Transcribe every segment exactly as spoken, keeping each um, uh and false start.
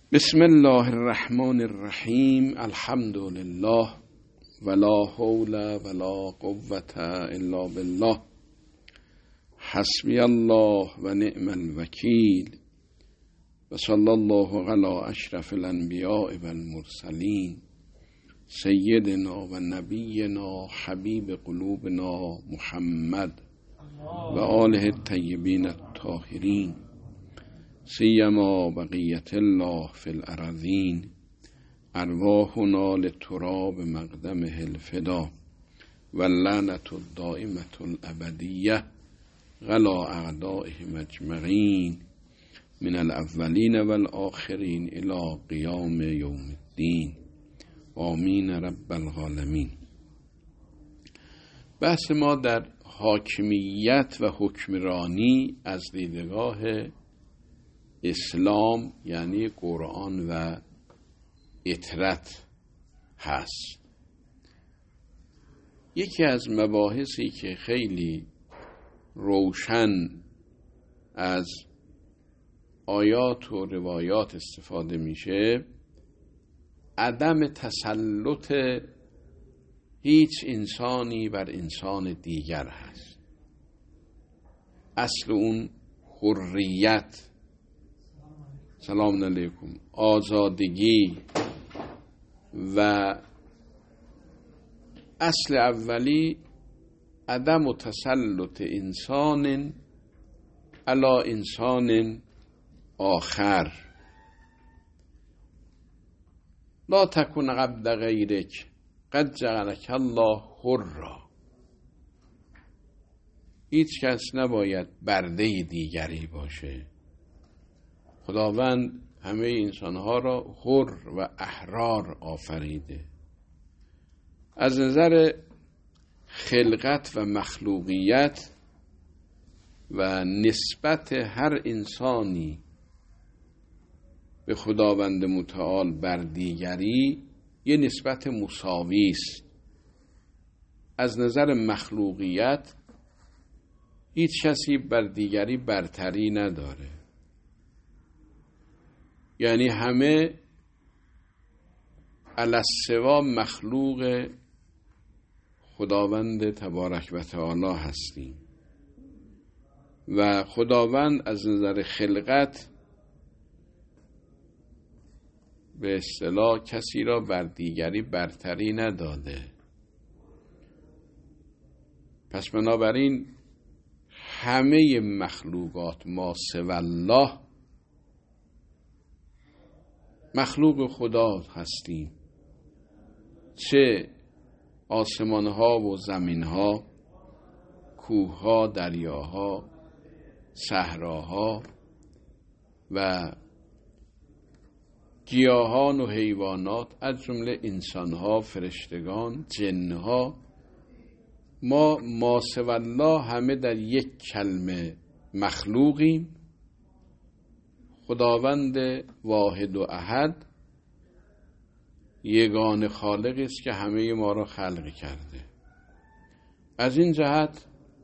بسم الله الرحمن الرحیم. الحمد لله ولا حول ولا قوة الا بالله. حسبی الله و نعم الوکیل و صلی الله علی اشرف الانبیاء و المرسلین سیدنا و نبینا حبیب قلوبنا محمد و آله الطیبین الطاهرین سیما بقیت الله فی الارضین ارواحنا لتراب مقدمه الفدا و اللعنة الدائمة الابدیه غلا اعدائهم اجمعین من الاولین و الاخرین الی قیام یوم الدین آمین رب العالمین. بحث ما در حاکمیت و حکمرانی از دیدگاه اسلام یعنی قرآن و اطرت هست. یکی از مباحثی که خیلی روشن از آیات و روایات استفاده میشه عدم تسلط هیچ انسانی بر انسان دیگر هست. اصل اون حریت، سلام علیکم، آزادگی و اصل اولی عدم و تسلط انسان علی انسان آخر. لا تکن عبد غیرک قد جعلک الله حرا. هیچ کس نباید برده دیگری باشه. خداوند همه انسانها را حر و احرار آفریده. از نظر خلقت و مخلوقیت و نسبت هر انسانی به خداوند متعال بر دیگری یه نسبت مساوی است. از نظر مخلوقیت هیچ کسی بر دیگری برتری نداره، یعنی همه علی السوا مخلوق خداوند تبارک و تعالی هستیم و خداوند از نظر خلقت به اصطلاح کسی را بر دیگری برتری نداده. پس بنابراین همه مخلوقات ما سوی الله مخلوق خدا هستیم، چه آسمانها و زمینها، کوهها، دریاها، صحراها و گیاهان و حیوانات، از جمله انسانها، فرشتگان، جنها. ما ما سوی الله همه در یک کلمه مخلوقیم. خداوند واحد و احد یگانه خالق است که همه ما را خلق کرده. از این جهت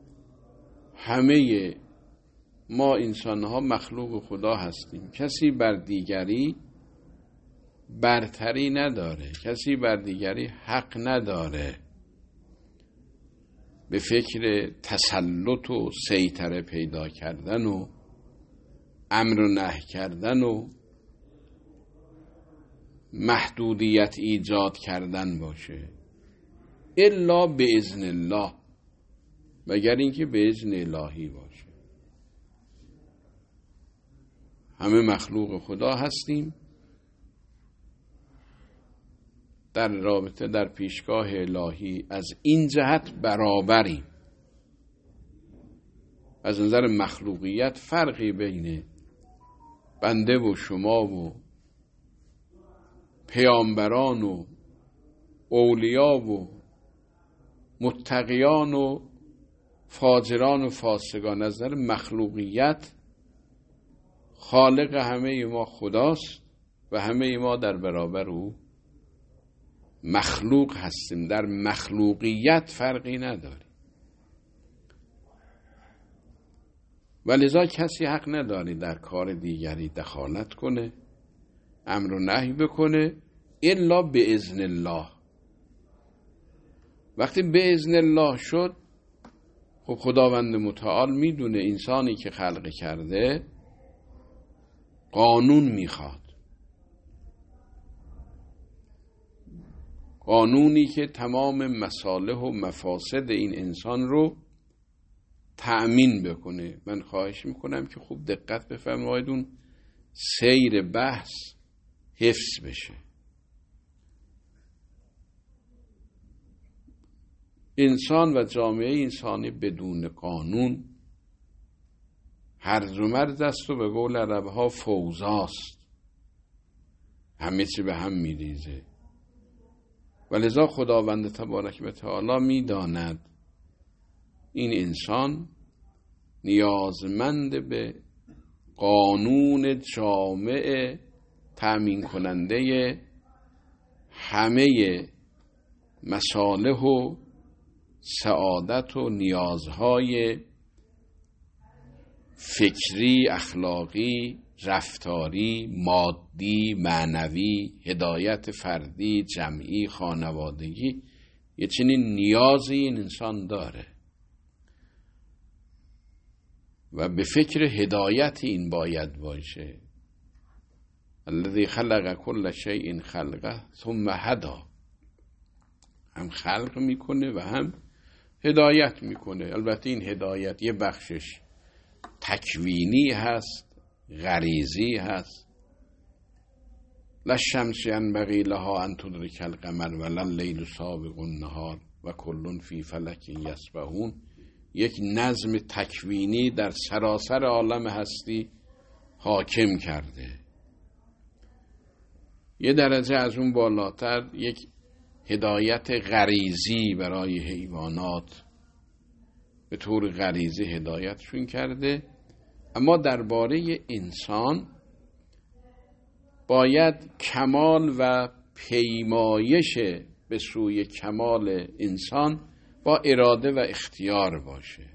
همه ما انسانها مخلوق خدا هستیم. کسی بر دیگری برتری نداره، کسی بر دیگری حق نداره به فکر تسلط و سیطره پیدا کردن و امر و نهی کردن و محدودیت ایجاد کردن باشه، الا به اذن الله، مگر اینکه به اذن الهی باشه. همه مخلوق خدا هستیم، در رابطه در پیشگاه الهی از این جهت برابریم. از نظر مخلوقیت فرقی بین بنده و شما و پیامبران و اولیا و متقیان و فاجران و فاسقان، از نظر مخلوقیت خالق همه ما خداست و همه ما در برابر او مخلوق هستیم. در مخلوقیت فرقی نداریم. و لذا کسی حق نداره در کار دیگری دخالت کنه امر و نهی بکنه الا به اذن الله. وقتی به اذن الله شد، خب خداوند متعال میدونه انسانی که خلق کرده قانون میخواد، قانونی که تمام مصالح و مفاسد این انسان رو تأمین بکنه. من خواهش میکنم که خوب دقت بفرمایید، اون سیر بحث حفظ بشه. انسان و جامعه انسانی بدون قانون هرز و مرز است و به قول عرب‌ها فوضاست، همه چی به هم میریزه. ولذا خداوند تبارک و تعالی میداند این انسان نیازمند به قانون جامع تأمین کننده همه مصالح و سعادت و نیازهای فکری، اخلاقی، رفتاری، مادی، معنوی، هدایت فردی، جمعی، خانوادگی. یه چنین نیازی این انسان داره و به فکر هدایت این باید باشه. الذی خلق کل شیء خلقه ثم هدی، هم خلق میکنه و هم هدایت میکنه. البته این هدایت یه بخشش تکوینی هست، غریزی هست. لا الشمس ینبغی لها ان تدرک القمر ولا اللیل سابق النهار و کل فی فلک یسبحون. یک نظم تکوینی در سراسر عالم هستی حاکم کرده. یه درجه از اون بالاتر یک هدایت غریزی برای حیوانات به طور غریزی هدایتشون کرده. اما درباره انسان باید کمال و پیمایش به سوی کمال انسان با اراده و اختیار باشه.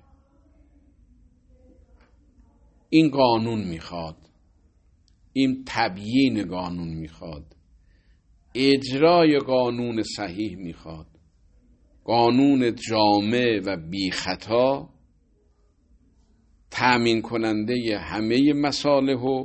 این قانون میخواد، این تبیین قانون میخواد، اجرای قانون صحیح میخواد، قانون جامع و بی خطا تأمین کننده همه مصالح و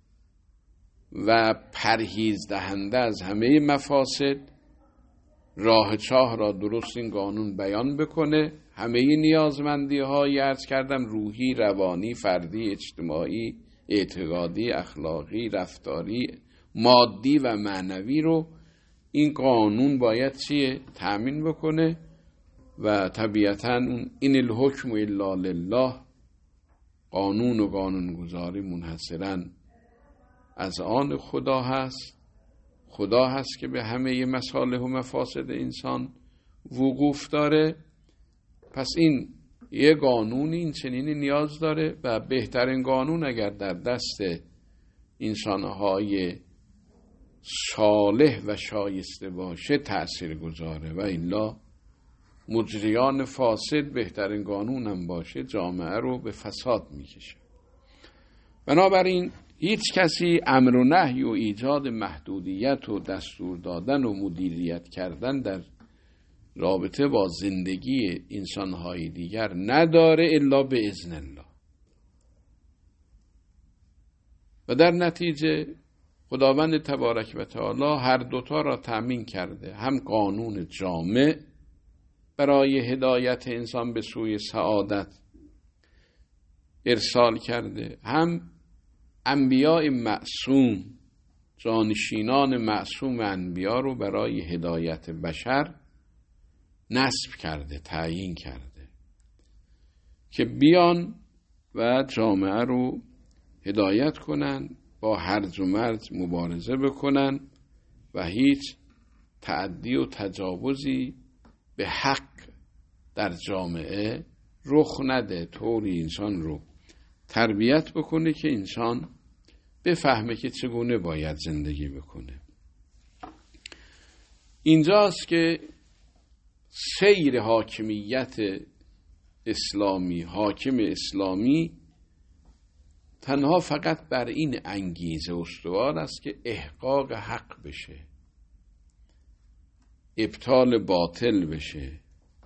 و پرهیز دهنده از همه مفاسد. راه چاه را درست این قانون بیان بکنه، همه نیازمندی های عرض کردم روحی، روانی، فردی، اجتماعی، اعتقادی، اخلاقی، رفتاری، مادی و معنوی رو این قانون باید چیه؟ تأمین بکنه. و طبیعتاً اون این الحکم الا لله، قانون و قانونگذاری منحصراً از آن خدا هست. خدا هست که به همه مصالح و مفاسد انسان وقوف داره. پس این یه قانونی این چنینی نیاز داره و بهترین قانون اگر در دست انسانهای صالح و شایسته باشه تأثیر گذاره و الا مجریان فاسد بهترین قانون هم باشه جامعه رو به فساد میکشه. بنابراین هیچ کسی امر و نهی و ایجاد محدودیت و دستور دادن و مدیریت کردن در رابطه با زندگی انسانهای دیگر نداره الا به اذن الله. و در نتیجه خداوند تبارک و تعالی هر دوتا را تأمین کرده، هم قانون جامع برای هدایت انسان به سوی سعادت ارسال کرده، هم انبیاء معصوم، جانشینان معصوم انبیا رو برای هدایت بشر نصب کرده، تعیین کرده که بیان و جامعه رو هدایت کنن، با هرج و مرج مبارزه بکنن و هیچ تعدی و تجاوزی به حق در جامعه رخ نده. طوری انسان رو تربیت بکنه که انسان بفهمه که چگونه باید زندگی بکنه. اینجاست که سیر حاکمیت اسلامی، حاکم اسلامی تنها فقط بر این انگیزه استوار است که احقاق حق بشه، ابطال باطل بشه،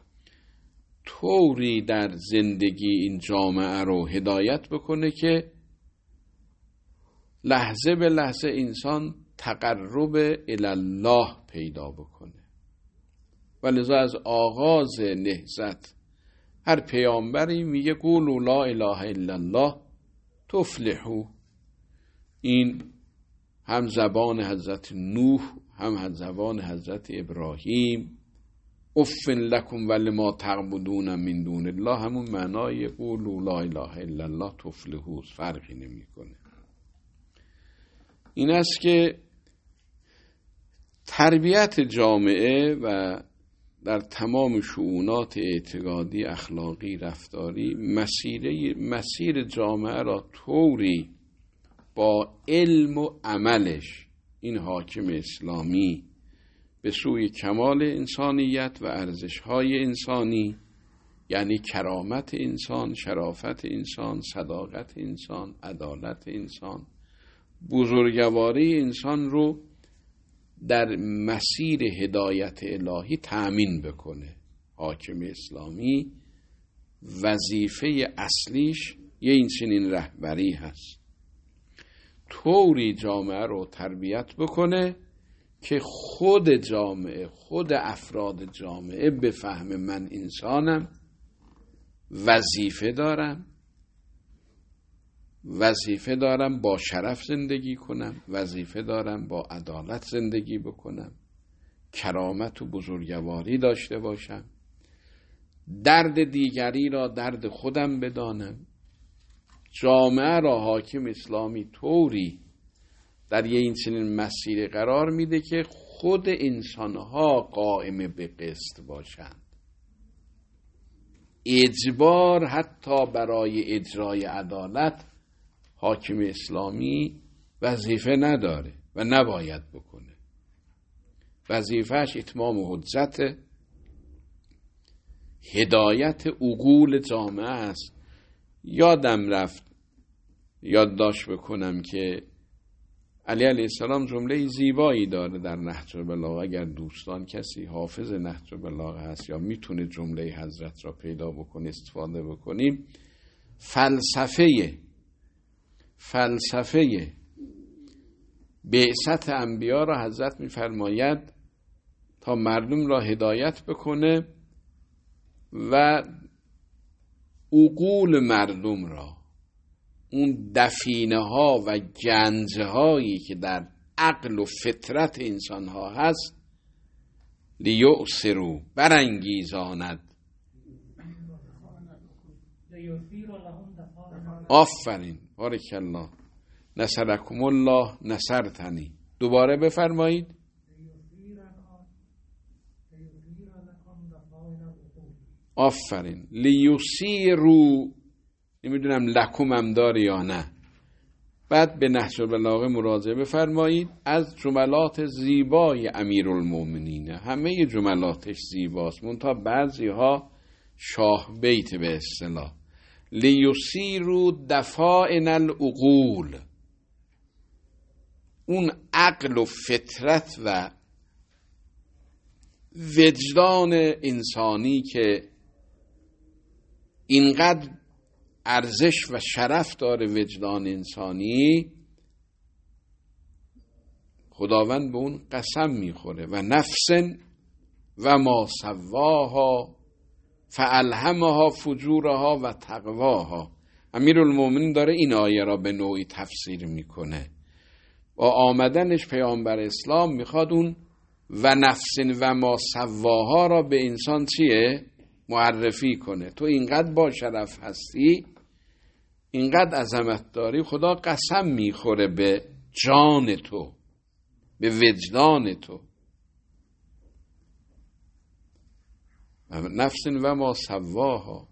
طوری در زندگی این جامعه رو هدایت بکنه که لحظه به لحظه انسان تقرب الله پیدا بکنه. ولذا از آغاز نهضت هر پیامبری میگه قولوا لا اله الا الله تفلحوا. این هم زبان حضرت نوح، هم زبان حضرت ابراهیم. اف لکم ولما تعبدون من دون الله، همون معنای قولوا لا اله الا الله تفلحوا، فرقی نمیکنه. این است که تربیت جامعه و در تمام شؤونات اعتقادی، اخلاقی، رفتاری، مسیر مسیر جامعه را طوری با علم و عملش این حاکم اسلامی به سوی کمال انسانیت و ارزش‌های انسانی، یعنی کرامت انسان، شرافت انسان، صداقت انسان، عدالت انسان، بزرگواری انسان رو در مسیر هدایت الهی تأمین بکنه. حاکم اسلامی وظیفه اصلیش یه این چنین رهبری هست، طوری جامعه رو تربیت بکنه که خود جامعه، خود افراد جامعه بفهم من انسانم، وظیفه دارم وظیفه دارم با شرف زندگی کنم، وظیفه دارم با عدالت زندگی بکنم، کرامت و بزرگواری داشته باشم، درد دیگری را درد خودم بدانم. جامعه را حاکم اسلامی طوری در یه این چنین مسیر قرار میده که خود انسانها قائم به قسط باشند. اجبار حتی برای اجرای عدالت حاکم اسلامی وظیفه نداره و نباید بکنه. وظیفهش اتمام حجت، هدایت عقول جامعه است. یادم رفت یادداشت بکنم که علی علیه السلام جمله زیبایی داره در نهج البلاغه. اگر دوستان کسی حافظ نهج البلاغه هست یا میتونه جمله حضرت را پیدا بکنه استفاده بکنیم. فلسفه فلسفه بعثت انبیا را حضرت میفرماید تا مردم را هدایت بکنه و عقول مردم را، اون دفینه ها و گنجه هایی که در عقل و فطرت انسان ها هست، لیؤثروا، برانگیزاند. آفرین، بارک الله، نصرکم الله نصرتنی. دوباره بفرمایید. آفرین، لیوسیرو، نمیدونم لکم هم داره یا نه. بعد به نهج البلاغه مراجعه بفرمایید. از جملات زیبای امیرالمومنین، همه جملاتش زیباست، منتها بعضی ها شاه بیت به اصطلاح. لیوسیرو دفائن العقول، اون عقل و فطرت و وجدان انسانی که اینقدر ارزش و شرف داره، وجدان انسانی، خداوند به اون قسم میخوره. و نفس و ما سواها فالهمها فجورها و تقواها. امیرالمومنین داره این آیه را به نوعی تفسیر میکنه. با آمدنش پیامبر اسلام میخواد اون و نفس و ما سواها را به انسان چیه؟ معرفی کنه. تو اینقدر با شرف هستی، اینقدر عظمت داری، خدا قسم میخوره به جان تو، به وجدان تو. نفس و ما سواها،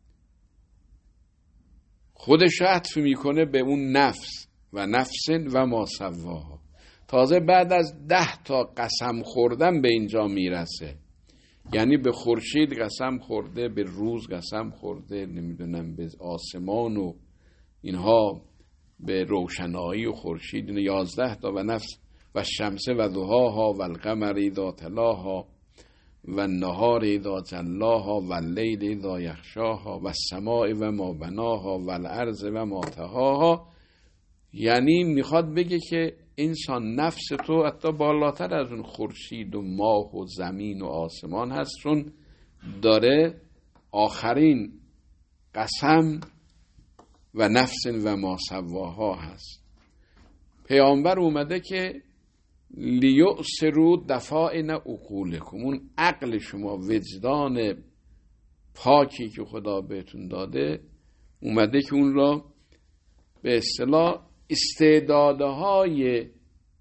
خودش عطف میکنه به اون نفس و نفس و ما سواها. تازه بعد از ده تا قسم خوردن به اینجا میرسه. یعنی به خورشید قسم خورده، به روز قسم خورده، نمیدونم به آسمان و اینها به روشنایی و خورشید یازده تا و نفس و شمس و ضحاها و القمر اذا تلاها و النهار اذا جلاها و اللیل اذا یغشاها و السماء و ما بناها و الارض و ما طحاها. یعنی میخواد بگه که انسان نفس تو حتی بالاتر از اون خورشید و ماه و زمین و آسمان هست، چون داره آخرین قسم و نفس و ما سواها هست. پیامبر اومده که لیؤثروا دفائن عقولکم، اون عقل شما، وجدان پاکی که خدا بهتون داده، اومده که اون را به اصطلاح استعدادهای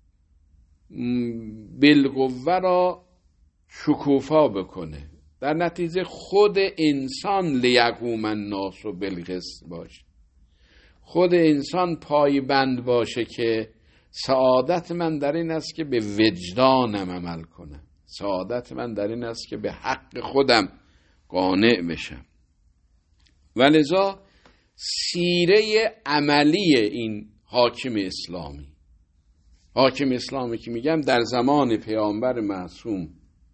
بالقوه را شکوفا بکنه. در نتیجه خود انسان لیقوم الناس بالقسط باشه، خود انسان پایبند باشه که سعادت من در این است که به وجدانم عمل کنم، سعادت من در این است که به حق خودم قانع بشم. ولذا سیره عملی این حاکم اسلامی، حاکم اسلامی که میگم در زمان پیامبر معصوم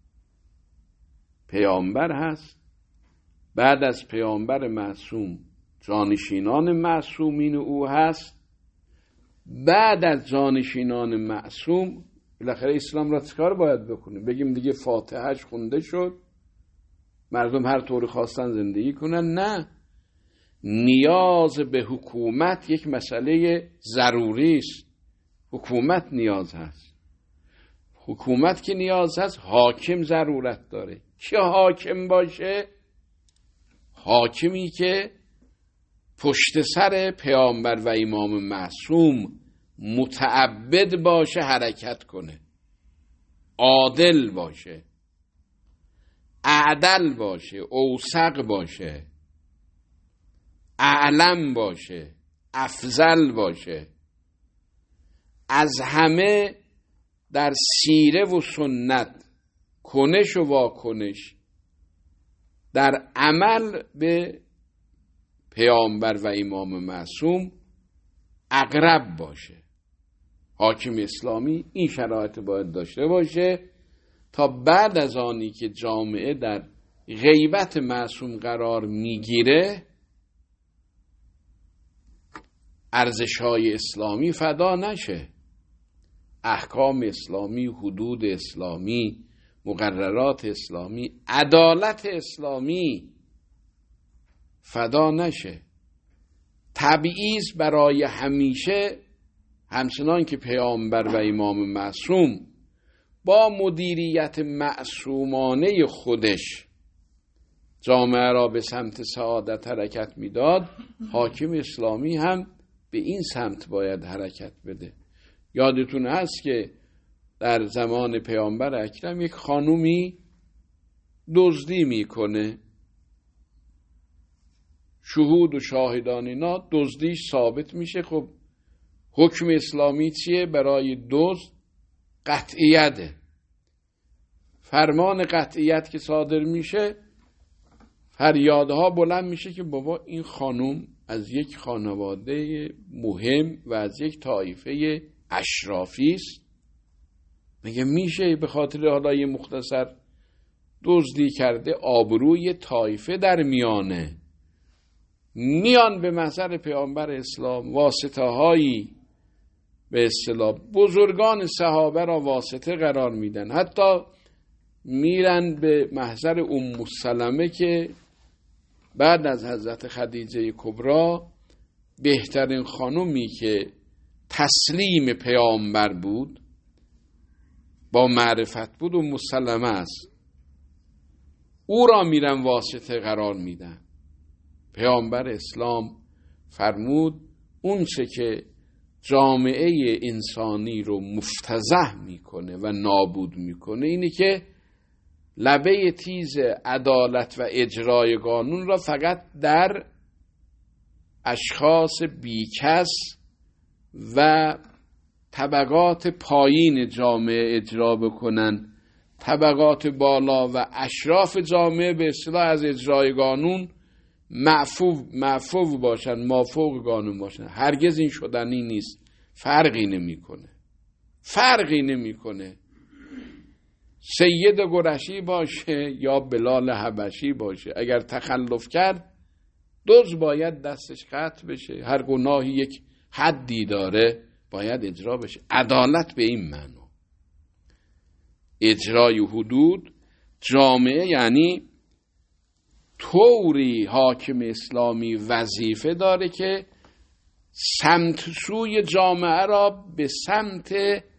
پیامبر هست، بعد از پیامبر معصوم جانشینان معصومین او هست، بعد از جانشینان معصوم بالاخره اسلام را چیکار باید بکنه؟ بگیم دیگه فاتحهش خونده شد، مردم هر طور خواستن زندگی کنن؟ نه، نیاز به حکومت یک مسئله ضروری است. حکومت نیاز هست، حکومت که نیاز هست، حاکم ضرورت داره. چه حاکم باشه؟ حاکمی که پشت سر پیامبر و امام معصوم متعبد باشه، حرکت کنه، عادل باشه، اعدل باشه، اوثق باشه، اعلم باشه، افضل باشه، از همه در سیره و سنت، کنش و واکنش، در عمل به پیامبر و امام معصوم اقرب باشه. حاکم اسلامی این شرایط باید داشته باشه تا بعد از آنی که جامعه در غیبت معصوم قرار میگیره، ارزش‌های اسلامی فدا نشه، احکام اسلامی، حدود اسلامی، مقررات اسلامی، عدالت اسلامی فدا نشه. تبعیض برای همیشه، همچنان که پیامبر و امام معصوم با مدیریت معصومانه خودش جامعه را به سمت سعادت حرکت میداد، حاکم اسلامی هم به این سمت باید حرکت بده. یادتون هست که در زمان پیامبر اکرم یک خانومی دزدی میکنه، شهود و شاهدان اینا، دزدیش ثابت میشه. خب حکم اسلامی چیه؟ برای دزد قطعیته. فرمان قطعیت که صادر میشه، فریادها بلند میشه که بابا این خانوم از یک خانواده مهم و از یک طایفه اشرافی است. میگه میشه به خاطر حالا یه مختصر دزدی کرده آبروی طایفه در میانه؟ میان به محضر پیامبر اسلام، واسطه هایی به اصطلاح بزرگان صحابه را واسطه قرار میدن، حتی میرن به محضر ام سلمه که بعد از حضرت خدیجه کبری بهترین خانومی که تسلیم پیامبر بود، با معرفت بود، ام سلمه است، او را میرن واسطه قرار میدن. پیامبر اسلام فرمود اون چه که جامعه انسانی رو مفتضح میکنه و نابود میکنه اینه که لبه تیز عدالت و اجرای قانون را فقط در اشخاص بیکس و طبقات پایین جامعه اجرا بکنن. طبقات بالا و اشراف جامعه به اصطلاح از اجرای قانون معفو معفو باشن، مافوق قانون باشن. هرگز این شدنی نیست. فرقی نمیکنه، فرقی نمیکنه سید قرشی باشه یا بلال حبشی باشه. اگر تخلف کرد دزد باید دستش قطع بشه. هر گناهی یک حدی داره باید اجرا بشه. عدالت به این معنی، اجرای حدود جامعه، یعنی طوری حاکم اسلامی وظیفه داره که سمت سوی جامعه را به سمت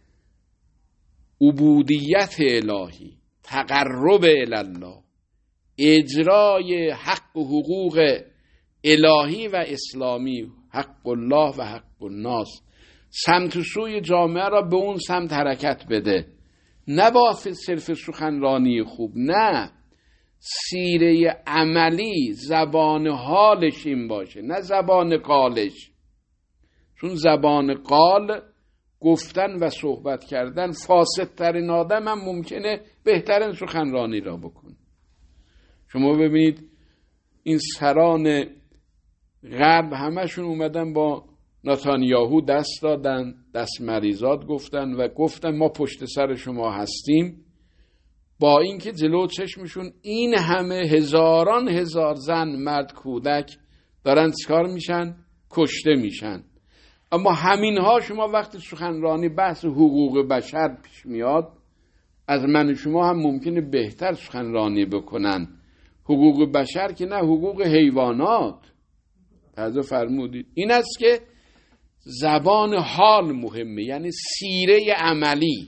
عبودیت الهی، تقرب الله، اجرای حق و حقوق الهی و اسلامی، حق الله و حق الناس، سمت سوی جامعه را به اون سمت حرکت بده. نه با صرف سخنرانی خوب، نه، سیره عملی، زبان حالش این باشه، نه زبان قالش. چون زبان قال، گفتن و صحبت کردن، فاسدترین آدم هم ممکنه بهترین سخنرانی را بکنه. شما ببینید این سران غرب همشون اومدن با نتانیاهو دست دادن، دست مریضات گفتن و گفتن ما پشت سر شما هستیم، با اینکه جلو چشمشون این همه هزاران هزار زن، مرد، کودک دارن چیکار میشن؟ کشته میشن. اما همینها شما وقتی سخنرانی بحث حقوق بشر پیش میاد، از من شما هم ممکنه بهتر سخنرانی بکنن. حقوق بشر که نه، حقوق حیوانات. توجه فرمودید؟ این است که زبان حال مهمه، یعنی سیره عملی.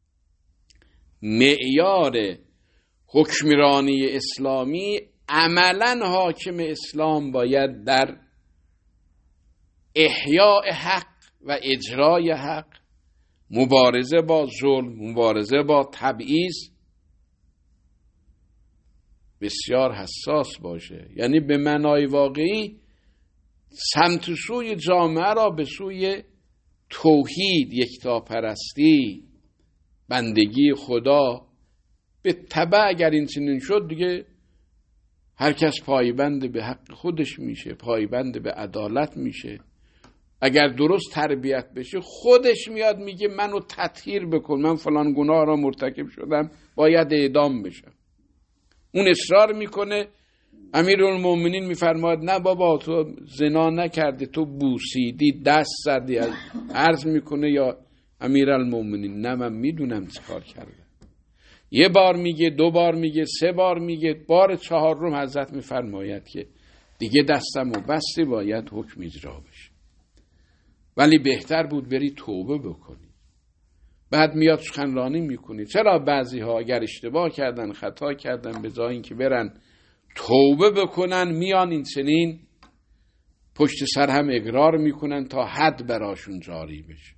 معیار حکمرانی اسلامی، عملا حاکم اسلام باید در احیاء حق و اجرای حق، مبارزه با ظلم، مبارزه با تبعیض بسیار حساس باشه. یعنی به معنای واقعی سمت سوی جامعه را به سوی توحید، یکتاپرستی، بندگی خدا. به تبع اگر این چنین شد دیگه هر کس پایبند به حق خودش میشه، پایبند به عدالت میشه. اگر درست تربیت بشه خودش میاد میگه منو تطهیر بکن، من فلان گناه را مرتکب شدم، باید اعدام بشم. اون اصرار میکنه. امیرالمومنین میفرماید نه بابا تو زنا نکردی، تو بوسیدی، دست زدی. عرض میکنه یا امیرالمومنین نه من میدونم چه کار کردم. یه بار میگه، دو بار میگه، سه بار میگه، بار چهارم حضرت میفرماید که دیگه دستم و بستی، باید حکم اجرا بشه. ولی بهتر بود بری توبه بکنی. بعد میاد سخنرانی میکنی. چرا بعضی ها اگر اشتباه کردن، خطا کردن، به جای اینکه برن توبه بکنن میان این چنین پشت سر هم اقرار میکنن تا حد براشون جاری بشه.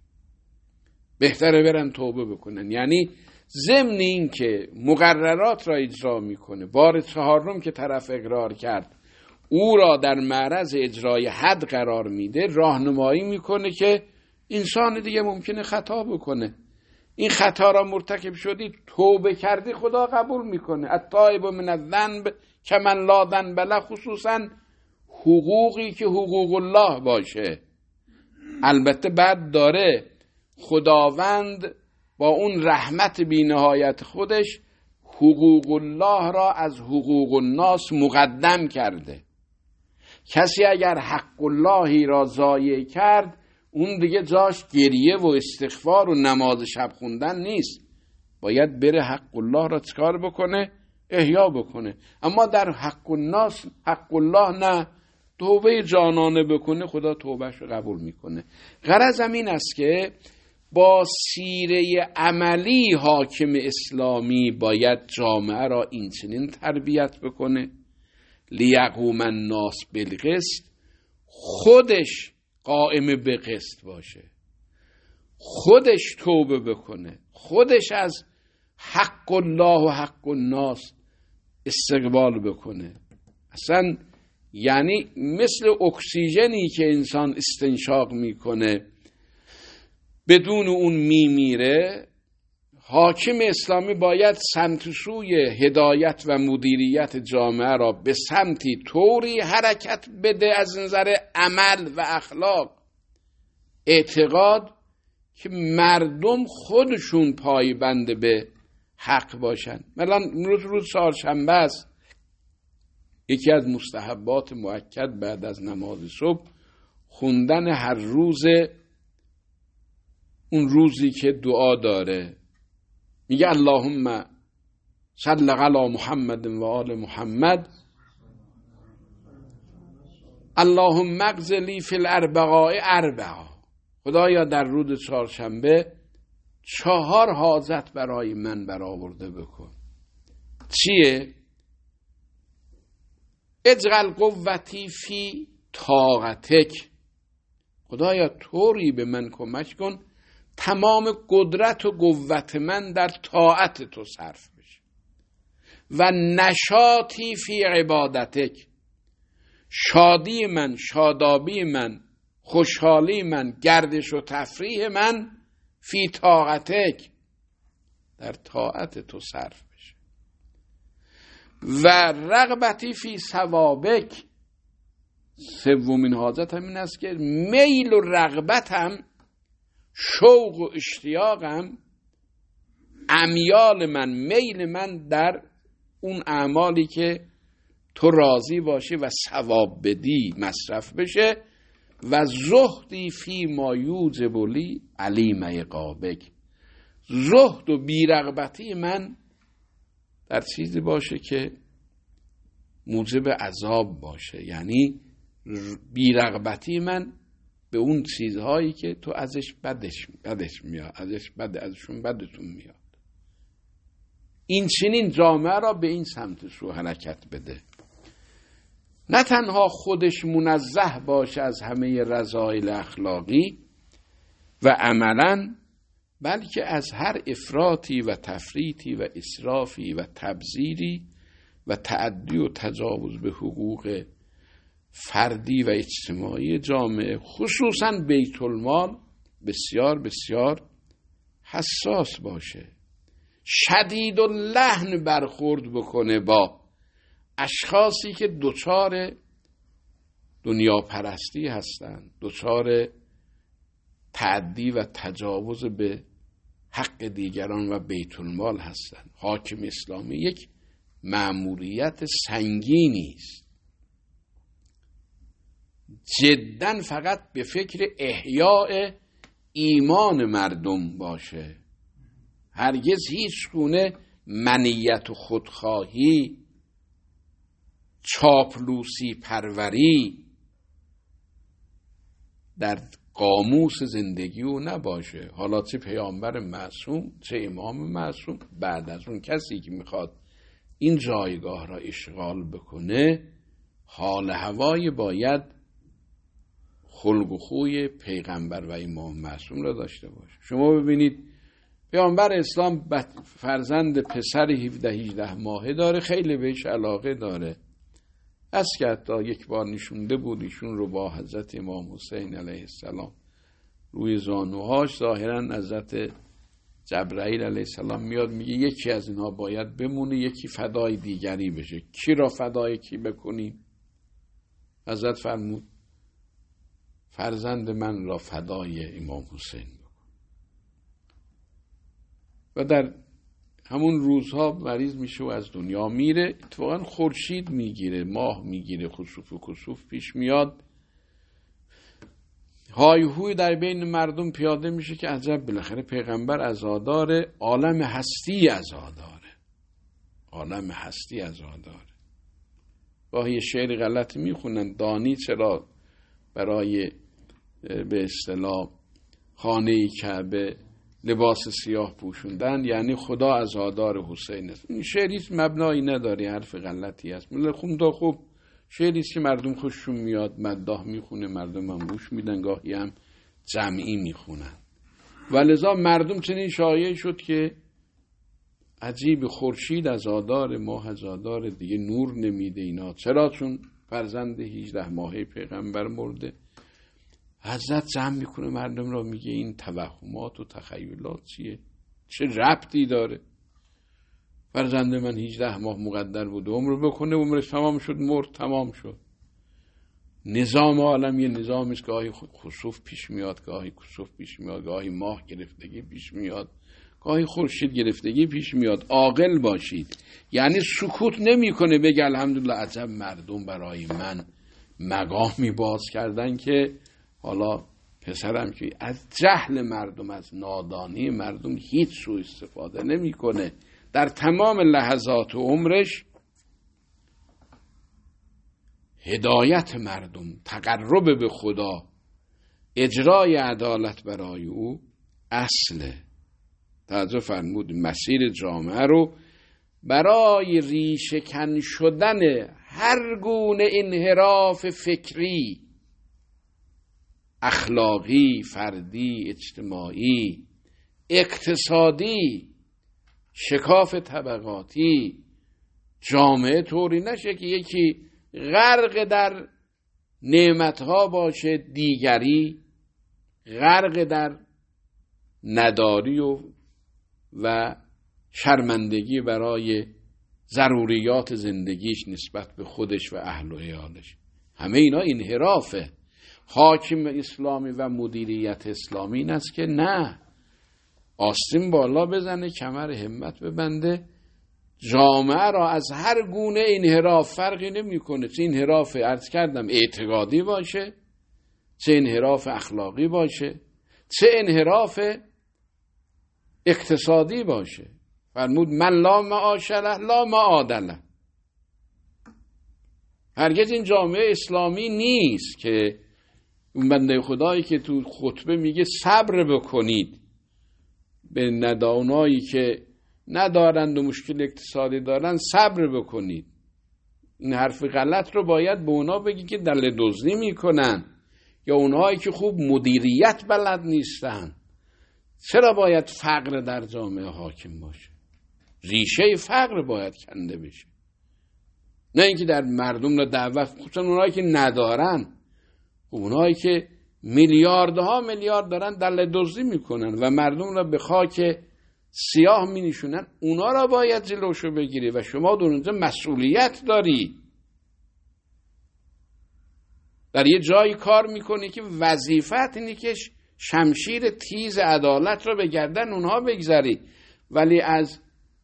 بهتره برن توبه بکنن. یعنی ضمن این که مقررات را اجرا میکنه، بار چهارم که طرف اقرار کرد او را در معرض اجرای حد قرار میده، راهنمایی میکنه که انسان دیگه ممکنه خطا بکنه. این خطا را مرتکب شدی، توبه کردی، خدا قبول میکنه. التائب من الذنب کمن لا ذنب له، خصوصا حقوقی که حقوق الله باشه. البته بعد داره خداوند با اون رحمت بی نهایت خودش حقوق الله را از حقوق الناس مقدم کرده. کسی اگر حق اللهی را ضایع کرد، اون دیگه جاش گریه و استغفار و نماز شب خوندن نیست. باید بره حق الله را چکار بکنه؟ احیا بکنه. اما در حق الناس، حق الله نه، توبه جانانه بکنه، خدا توبهش رو قبول میکنه. غرض این است که با سیره عملی حاکم اسلامی باید جامعه را این چنین تربیت بکنه لیقوم الناس بالقسط، خودش قائم به قسط باشه، خودش توبه بکنه، خودش از حق الله و حق الناس استقبال بکنه. اصلا یعنی مثل اکسیژنی که انسان استنشاق میکنه بدون اون میمیره، حاکم اسلامی باید سمت سوی هدایت و مدیریت جامعه را به سمتی طوری حرکت بده از نظر عمل و اخلاق، اعتقاد، که مردم خودشون پایبند به حق باشن. مثلا امروز روز چهارشنبه است، یکی از مستحبات مؤکد بعد از نماز صبح خوندن هر روز اون روزی که دعا داره، میگه اللهم صل علی محمد و آل محمد، اللهم اقض فی الاربعاء اربعا، خدایا در روز چهارشنبه چهار حاجت برای من برآورده بکن. چیه؟ اجعل قوتی فی طاقتک، خدایا طوری به من کمک کن تمام قدرت و قوت من در طاعت تو صرف بشه. و نشاطی فی عبادتک، شادی من، شادابی من، خوشحالی من، گردش و تفریح من فی طاعتک، در طاعت تو صرف بشه. و رغبتی فی ثوابک، سومین حاجت همین است که میل و رغبتم، شوق و اشتیاقم، امیال من، میل من در اون اعمالی که تو راضی باشی و ثواب بدی مصرف بشه. و زهدی فی ما یوجب لی علیم عقابک، زهد و بیرغبتی من در چیزی باشه که موجب عذاب باشه، یعنی بیرغبتی من به اون چیزهایی که تو ازش بدش بدش میاد، ازش بد ازشون بدتون میاد. این چنین جامعه را به این سمت سو حرکت بده، نه تنها خودش منزه باشه از همه رذایل اخلاقی و عملا، بلکه از هر افراطی و تفریطی و اسرافی و تبذیری و تعدی و تجاوز به حقوق فردی و اجتماعی جامعه، خصوصا بیت المال، بسیار بسیار حساس باشه، شدید اللحن برخورد بکنه با اشخاصی که دچار دنیا پرستی هستند، دچار تعدی و تجاوز به حق دیگران و بیت المال هستند. حاکم اسلامی یک مأموریت سنگینی است، جداً فقط به فکر احیاء ایمان مردم باشه، هرگز هیچ گونه منیت و خودخواهی، چاپلوسی پروری در قاموس زندگی او نباشه. حالا چه پیامبر معصوم، چه امام معصوم، بعد از اون کسی که میخواد این جایگاه را اشغال بکنه، حال هوای باید خلق و خوی پیغمبر و امام معصوم را داشته باشه. شما ببینید پیامبر اسلام فرزند پسر هفده هجده ماهه داره، خیلی بهش علاقه داره، از که حتی یک بار نشونده بود ایشون رو با حضرت امام حسین علیه السلام روی زانوهاش، ظاهرا حضرت جبرائیل علیه السلام میاد میگه یکی از اینها باید بمونه، یکی فدای دیگری بشه. کی را فدای کی بکنیم؟ حضرت فرمود فرزند من را فدای امام حسین بکن. و در همون روزها مریض میشه و از دنیا میره. اتفاقا خورشید میگیره، ماه میگیره، خسوف و کسوف پیش میاد، های هوی در بین مردم پیاده میشه که عجب، بالاخره پیغمبر عزاداره، عالم هستی عزاداره، عالم هستی عزاداره. گاهی شعر غلط میخونن، دانی چرا برای به اصطلاح خانه کعبه لباس سیاه پوشوندن، یعنی خدا عزادار حسین است. این شعری مبنایی نداره، حرف غلطی است. مله خوب تا خوب شعری است که مردم خوششون میاد، مداح میخونه، مردم هم گوش میدن، گاهی هم جمعی میخونن. ولذا مردم چنین شایع شد که عجیب، خورشید عزادار، ماه عزادار، دیگه نور نمیده اینا. چرا؟ چون فرزند هجده ماهه پیغمبر مرده. حضرت جمع میکنه مردم را، میگه این توهمات و تخیلات چیه؟ چه ربطی داره؟ فرزند من هجده ماه مقدر بود عمر بکنه، عمرش تمام شد، مرد، تمام شد. نظام عالم یه نظامی است، گاهی خسوف پیش میاد، گاهی کسوف پیش میاد، گاهی ماه گرفتگی پیش میاد، گاهی خورشید گرفتگی پیش میاد. عاقل باشید. یعنی سکوت نمیکنه بگه الحمدلله عجب مردم برای من مقامی باز کردن که حالا پسرم که از جهل مردم، از نادانی مردم هیچ سوء استفاده نمیکنه. در تمام لحظات عمرش هدایت مردم، تقرب به خدا، اجرای عدالت برای او اصله. توجه فرمود مسیر جامعه رو برای ریشه کن شدن هر گونه انحراف فکری، اخلاقی، فردی، اجتماعی، اقتصادی، شکاف طبقاتی، جامعه طوری نشه که یکی غرق در نعمتها باشه، دیگری غرق در نداری و و شرمندگی برای ضروریات زندگیش نسبت به خودش و اهل و عیالش. همه اینا انحرافه. حاکم اسلامی و مدیریت اسلامی این است که نه، آستین بالا بزنه، کمر همت ببنده، جامعه را از هر گونه انحراف، فرقی نمیکنه چه انحراف عرض کردم اعتقادی باشه، چه انحراف اخلاقی باشه، چه انحراف اقتصادی باشه. فرمود من لا معاش له لا معاد له. هرگز این جامعه اسلامی نیست که اون بنده خدایی که تو خطبه میگه صبر بکنید به ندانایی که ندارند و مشکل اقتصادی دارن، صبر بکنید. این حرف غلط رو باید به اونا بگی که دل دزدی میکنن یا اونهایی که خوب مدیریت بلد نیستن. چرا باید فقر در جامعه حاکم باشه؟ ریشه فقر باید کنده بشه، نه اینکه در مردم را دعوت، خصوصا اونهایی که ندارن، اونهایی که میلیاردها میلیارد دارن دل دزدی میکنن و مردم را به خاک سیاه می نشونن، اونا را باید جلوشو بگیری و شما در اونجا مسئولیت داری. در یه جایی کار میکنی که وظیفت اینه که شمشیر تیز عدالت را به گردن اونها بگذاری، ولی از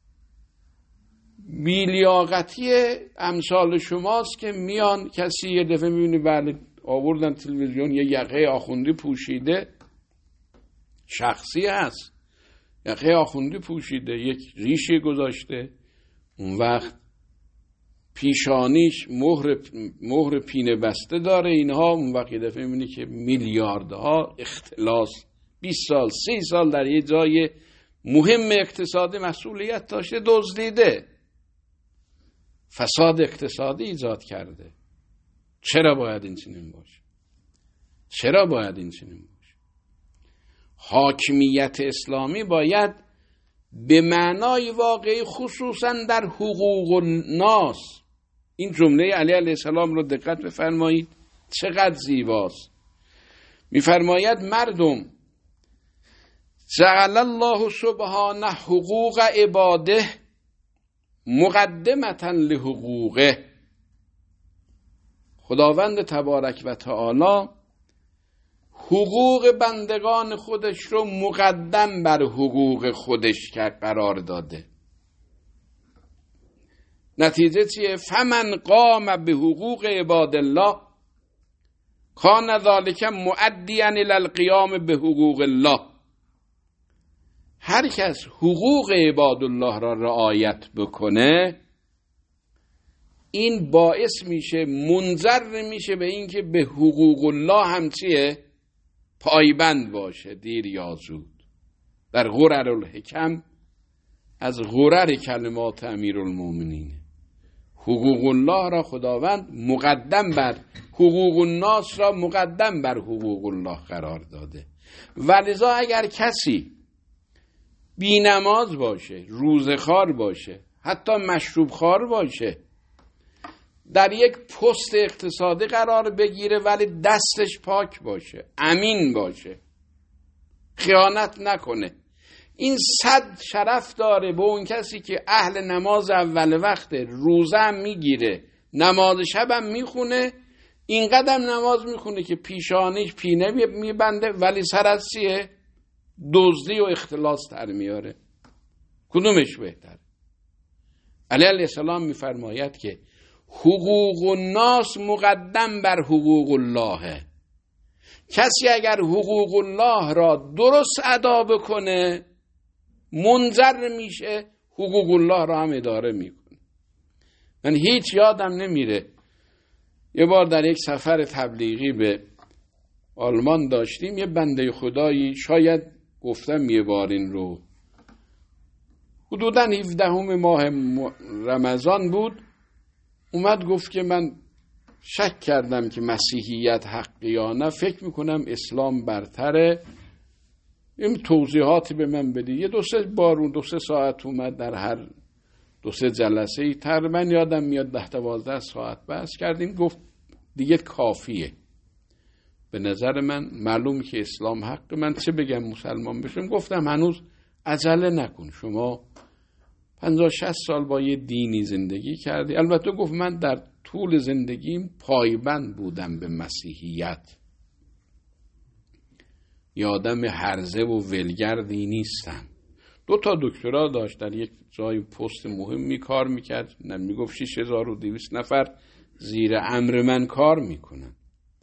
بیلیاقتی امثال شماست که میان کسی یه دفعه میبینی بله آوردن تلویزیون یه یقه آخوندی پوشیده، شخصی هست، یقه آخوندی پوشیده، یک ریشی گذاشته، اون وقت پیشانیش مهر مهر پینه بسته داره، اینها اون وقت یه دفعه میبینی که میلیاردها اختلاس، بیست سال سی سال در یه جای مهم اقتصادی مسئولیت داشته، دزدیده، فساد اقتصادی ایجاد کرده. چرا باید این چنین باشه؟ چرا باید این چنین باشه؟ حاکمیت اسلامی باید به معنای واقعی خصوصا در حقوق الناس، این جمله علی علیه السلام رو دقت بفرمایید چقدر زیباست. میفرماید مردم جعل الله سبحانه حقوق عباده مقدمتا لحقوقه. خداوند تبارک و تعالی حقوق بندگان خودش رو مقدم بر حقوق خودش قرار داده. نتیجه چیه؟ فمن قام به حقوق عباد الله کان ذلک مؤدیا الی القیام به حقوق الله. هر کس حقوق عباد الله را رعایت بکنه، این باعث میشه، منجر میشه به اینکه به حقوق الله هم چیه؟ پایبند باشه دیر یا زود. در غرر الحکم از غرر کلمات امیرالمومنین، حقوق الله را خداوند مقدم بر حقوق الناس را مقدم بر حقوق الله قرار داده. ولذا اگر کسی بی نماز باشه، روزخوار باشه، حتی مشروب خوار باشه، در یک پست اقتصادی قرار بگیره ولی دستش پاک باشه، امین باشه، خیانت نکنه، این صد شرف داره به اون کسی که اهل نماز اول وقت، روزه هم میگیره، نماز شب هم میخونه، این قدم نماز میخونه که پیشانیش پینه میبنده ولی سر از چیه؟ دزدی و اختلاس در میاره. کدومش بهتر؟ علی علیه السلام میفرماید که حقوق الناس مقدم بر حقوق الله. کسی اگر حقوق الله را درست ادا بکنه منظر میشه، حقوق الله را هم اداره میکنه. من هیچ یادم نمیره، یه بار در یک سفر تبلیغی به آلمان داشتیم، یه بنده خدایی، شاید گفتم یه بار این رو، حدوداً هفدهم ماه رمضان بود، اومد گفت که من شک کردم که مسیحیت حقی یا نه، فکر میکنم اسلام برتره، این توضیحاتی به من بدی. یه دو سه بار دو سه ساعت اومد، در هر دو سه جلسه ای تقریبا یادم میاد ده دوازده ساعت بحث کردیم. گفت دیگه کافیه، به نظر من معلوم که اسلام حق، من چه بگم مسلمان بشم؟ گفتم هنوز عجله نکن، شما پنجاه شصت سال با یه دینی زندگی کردی. البته گفت من در طول زندگیم پایبند بودم به مسیحیت، یادم هرزه و ولگردی نیستم. دو تا دکترا داشت، در یک جای پست مهمی کار میکرد، میگفت شش هزار و دویست نفر زیر امر من کار میکنن.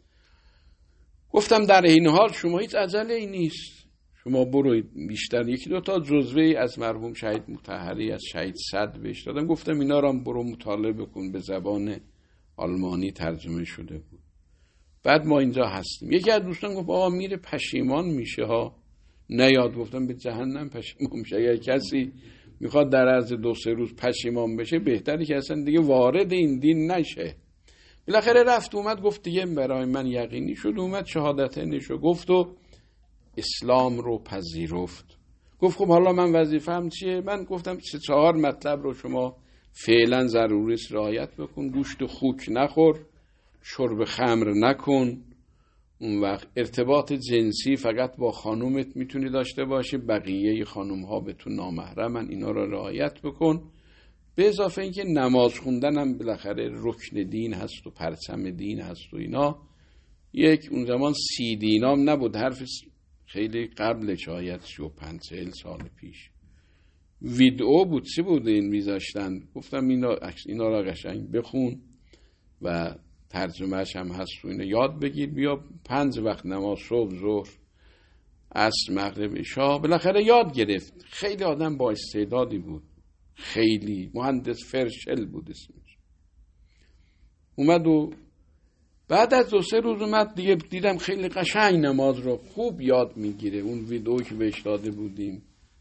گفتم در این حال شما هیچ عجله ای نیست، شما بروید بیشتر. یکی دو تا جزوه از مرحوم شهید مطهری، از شهید صدر بهش دادم، گفتم اینا را برو مطالعه بکن، به زبان آلمانی ترجمه شده بود. بعد ما اینجا هستیم. یکی از دوستان گفت آقا میره پشیمان میشه ها. نیاد. گفتم به جهنم پشیمان میشه. اگر کسی میخواد در عرض دو سه روز پشیمان بشه، بهتره که اصلا دیگه وارد این دین نشه. بالاخره رفت اومد، گفت دیگه برای من یقینی شد، اومد شهادتینش رو گفت و اسلام رو پذیرفت. گفت خب حالا من وظیفه‌ام چیه؟ من گفتم سه چهار مطلب رو شما فعلا ضروری است رعایت بکن. گوشت خوک نخور، شرب خمر نکن، اون وقت ارتباط جنسی فقط با خانومت میتونی داشته باشی، بقیه خانوم ها به تو نامحرمن، اینا رو رعایت بکن. به اضافه اینکه نماز خوندن هم بالاخره رکن دین هست و پرچم دین هست و اینا. یک اون زمان سی دینام نبود، حرف خیلی قبل، شاید سی و پنج چهل سال پیش ویدئو بود، چی بود این میذاشتن. گفتم اینا اینا را قشنگ بخون و ترجمهش هم هست و اینا یاد بگیر، بیا پنج وقت نماز، صبح، ظهر، عصر، مغرب، عشا. بالاخره یاد گرفت. خیلی آدم با استعدادی بود، خیلی مهندس فرشل بود اسمش. اومد و بعد از دو سه روز اومد دیگه، دیدم خیلی قشنگ نماز رو خوب یاد میگیره. اون ویدئویی که بهش داده بودیم،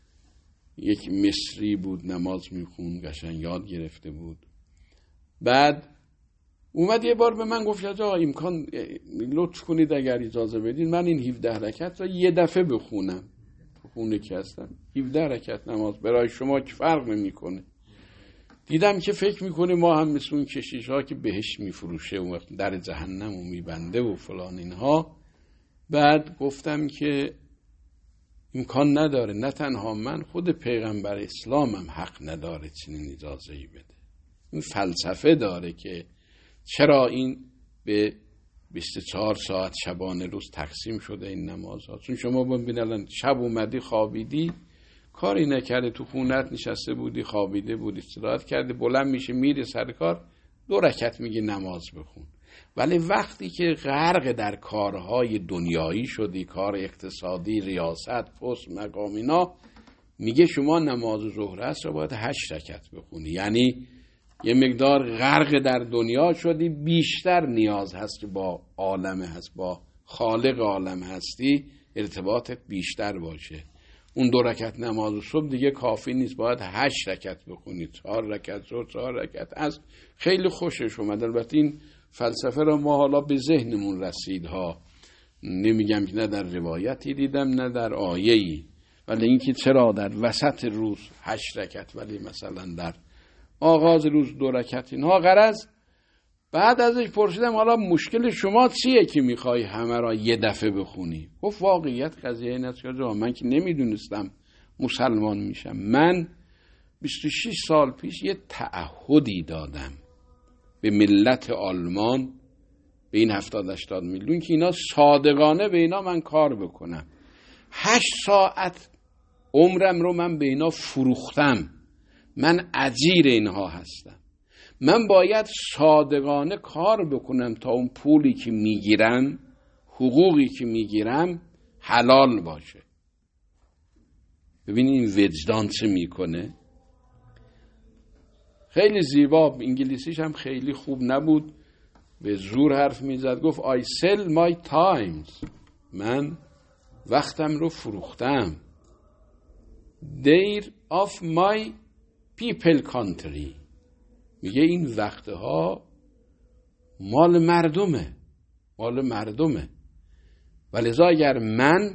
یک مصری بود نماز میخون، قشنگ یاد گرفته بود. بعد اومد یه بار به من گفت آقا امکان لطف کنید اگر اجازه بدین من این هفده رکعت را یه دفعه بخونم. خونه که هستم هفده رکعت نماز برای شما که فرق نمیکنه. دیدم که فکر میکنه ما هم مثل اون کشیش ها که بهش میفروشه اون وقت در جهنم و میبنده و فلان اینها. بعد گفتم که امکان نداره، نه تنها من، خود پیغمبر اسلام هم حق نداره چنین اجازه‌ای بده. این فلسفه داره که چرا این به بیست و چهار ساعت شبانه روز تقسیم شده این نمازها. چون شما ببین الان شب اومدی خوابیدی، کاری نکرده، تو خونت نشسته بودی، خوابیده بودی، استراحت کردی، بلند میشه میری سر کار، دو رکعت میگه نماز بخون. ولی وقتی که غرق در کارهای دنیایی شدی، کار اقتصادی، ریاست، پست، مقام اینا، میگه شما نماز ظهر است رو باید هشت رکعت بخونی. یعنی یه مقدار غرق در دنیا شدی، بیشتر نیاز هست که با عالم هست، با خالق عالم هستی ارتباطت بیشتر باشه. اون دو رکعت نماز صبح دیگه کافی نیست، باید هشت رکعت بخونی، چهار رکعت ظهر، چهار رکعت از خیلی خوشش اومد. البته این فلسفه رو ما حالا به ذهنمون رسید ها، نمیگم که نه در روایتی دیدم نه در آیه‌ای، ولی اینکه چرا در وسط روز هشت رکعت ولی مثلا در آغاز روز دو رکعت، اینها غرض. بعد ازش پرسیدم حالا مشکل شما چیه که میخوای همه را یه دفعه بخونی؟ گفت واقعیت قضیه این است که من که نمیدونستم مسلمان میشم. من بیست و شش سال پیش یه تعهدی دادم به ملت آلمان، به این هفتاد هشتاد میلیون که اینا صادقانه به اینا من کار بکنم. هشت ساعت عمرم رو من به اینا فروختم. من اجیر اینها هستم. من باید صادقانه کار بکنم تا اون پولی که میگیرم، حقوقی که میگیرم حلال باشه. ببینید این وجدان چه میکنه. خیلی زیبا، انگلیسیش هم خیلی خوب نبود، به زور حرف میزد. گفت I sell my times. من وقتم رو فروختم. They're of my people country. میگه این وقتها مال مردمه، مال مردمه. ولذا اگر من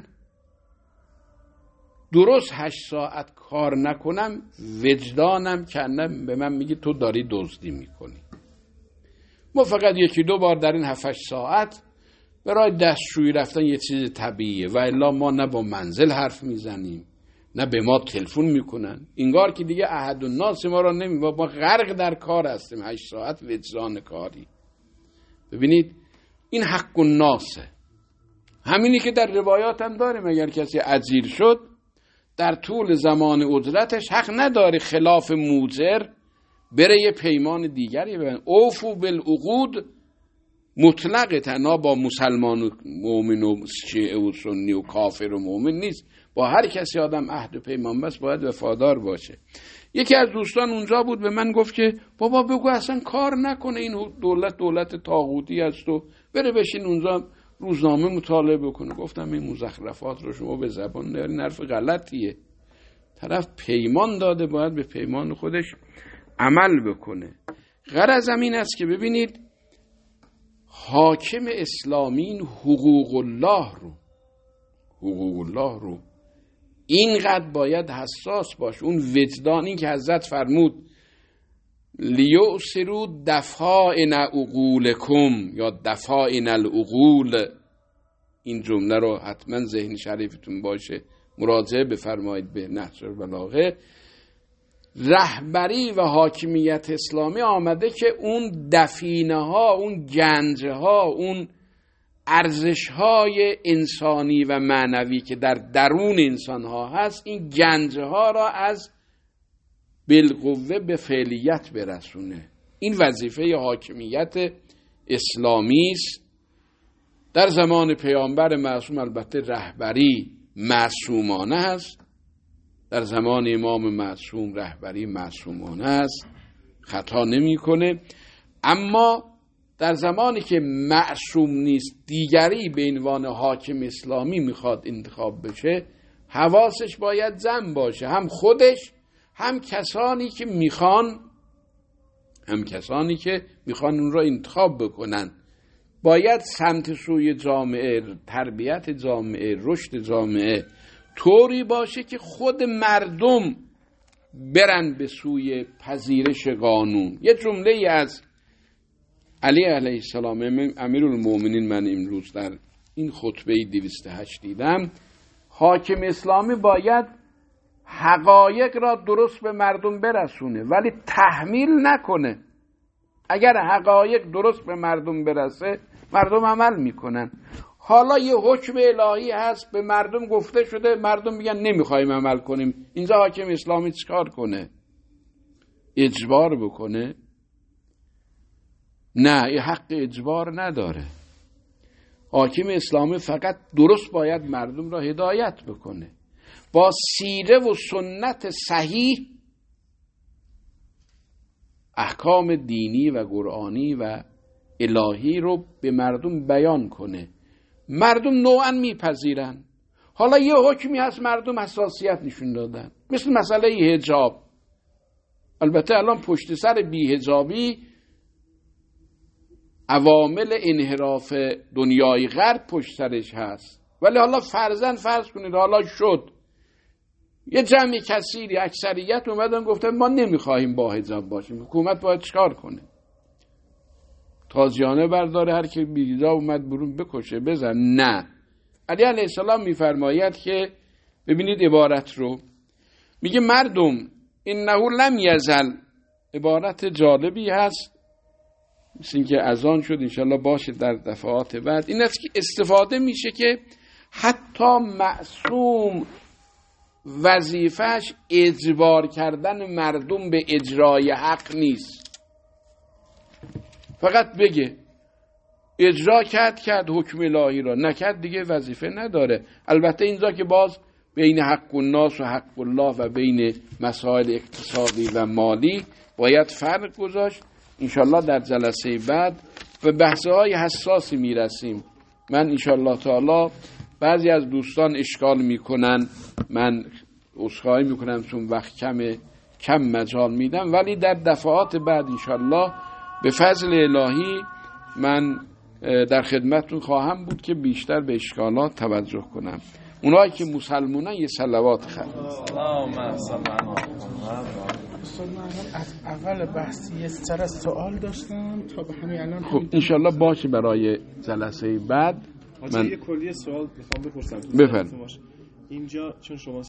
درست هشت ساعت کار نکنم، وجدانم کنم به من میگه تو داری دزدی میکنی. ما فقط یکی دو بار در این هفت هشت ساعت برای دستشویی رفتن یه چیز طبیعیه، و الا ما نه با منزل حرف میزنیم نه به ما تلفن میکنن. انگار که دیگه احد الناس ما را نمی، ما غرق در کار هستیم. هشت ساعت وجدان کاری. ببینید این حق الناسه. همینی که در روایات هم داریم، اگر کسی اجیر شد در طول زمان اجرتش حق نداره خلاف موجر بره یه پیمان دیگری ببند. اوفو بالعقود مطلق، تنها با مسلمان و مؤمن و شیعه و سنی و کافر و مؤمن نیست، با هر کسی آدم عهد و پیمان بست باید وفادار باشه. یکی از دوستان اونجا بود، به من گفت که بابا بگو اصلا کار نکنه، این دولت دولت طاغوتی است و بره بشین اونجا روزنامه مطالعه بکنه. گفتم این مزخرفات رو شما به زبان نیارین، حرف غلطیه. طرف پیمان داده، باید به پیمان خودش عمل بکنه. غرضم این است که ببینید حاکم اسلامی حقوق الله رو حقوق الله رو اینقدر باید حساس باش. اون وجدانی که حضرت فرمود لیؤثروا دفائن عقولکم یا دفائن العقول، این جمله رو حتما ذهن شریفتون باشه، مراجعه بفرمایید به نهج البلاغه. رهبری و حاکمیت اسلامی آمده که اون دفینه ها، اون گنجه ها، اون ارزش های انسانی و معنوی که در درون انسان ها هست، این گنجه ها را از بالقوه به فعلیت برسونه. این وظیفه حاکمیت اسلامی است. در زمان پیامبر معصوم البته رهبری معصومانه است، در زمان امام معصوم رهبری معصومانه است، خطا نمیکنه. اما در زمانی که معصوم نیست، دیگری به عنوان حاکم اسلامی میخواد انتخاب بشه، حواسش باید جمع باشه، هم خودش هم کسانی که میخوان هم کسانی که میخوان اون را انتخاب بکنن. باید سمت سوی جامعه، تربیت جامعه، رشد جامعه طوری باشه که خود مردم برن به سوی پذیرش قانون. یه جمله ای از علی علیه السلام امیرالمومنین من امروز در این خطبه دویست و هشت دیدم. حاکم اسلامی باید حقایق را درست به مردم برسونه ولی تحمیل نکنه. اگر حقایق درست به مردم برسه مردم عمل میکنن. حالا یه حکم الهی هست به مردم گفته شده، مردم میگن نمیخوایم عمل کنیم. اینجا حاکم اسلامی چیکار کنه؟ اجبار بکنه؟ نه، یه حق اجبار نداره. حاکم اسلامی فقط درست باید مردم را هدایت بکنه، با سیره و سنت صحیح احکام دینی و قرآنی و الهی رو به مردم بیان کنه. مردم نوعا میپذیرن. حالا یه حکمی هست مردم حساسیت نشون دادن، مثل مسئله حجاب. البته الان پشت سر بی حجابی عوامل انحراف دنیای غرب پشت سرش هست، ولی حالا فرضاً فرض کنید حالا شد یه جمعی کثیری، اکثریت اومدن گفتن ما نمیخواهیم با حجاب باشیم. حکومت باید چیکار کنه؟ تازیانه برداره، هر کی بی حجاب اومد برون بکشه بزن؟ نه. علی علیه السلام میفرماید که ببینید عبارت رو، میگه مردم انه لم یزل، عبارت جالبی هست، مثل اینکه اذان شد، انشالله باشه در دفعات بعد. این است که استفاده میشه که حتی معصوم وظیفش اجبار کردن مردم به اجرای حق نیست، فقط بگه اجرا کرد کرد حکم الهی را، نکرد دیگه وظیفه نداره. البته اینجا که باز بین حق الناس و حق الله و بین مسائل اقتصادی و مالی باید فرق گذاشت. انشالله در جلسه بعد به بحث های حساسی میرسیم. من انشالله تعالی بعضی از دوستان اشکال میکنن، من عذرخواهی میکنم چون وقت کمه، کم مجال میدم، ولی در دفعات بعد انشالله به فضل الهی من در خدمتتون خواهم بود که بیشتر به اشکالات توجه کنم. اونایی که مسلمونن یه صلوات خرید. از اول بحث یه سر سوال داشتم تا به همین الان. خب انشالله باشه برای جلسه بعد. من یه کلی سوال میخوام بپرسم. بفرمایید. اینجا چون شما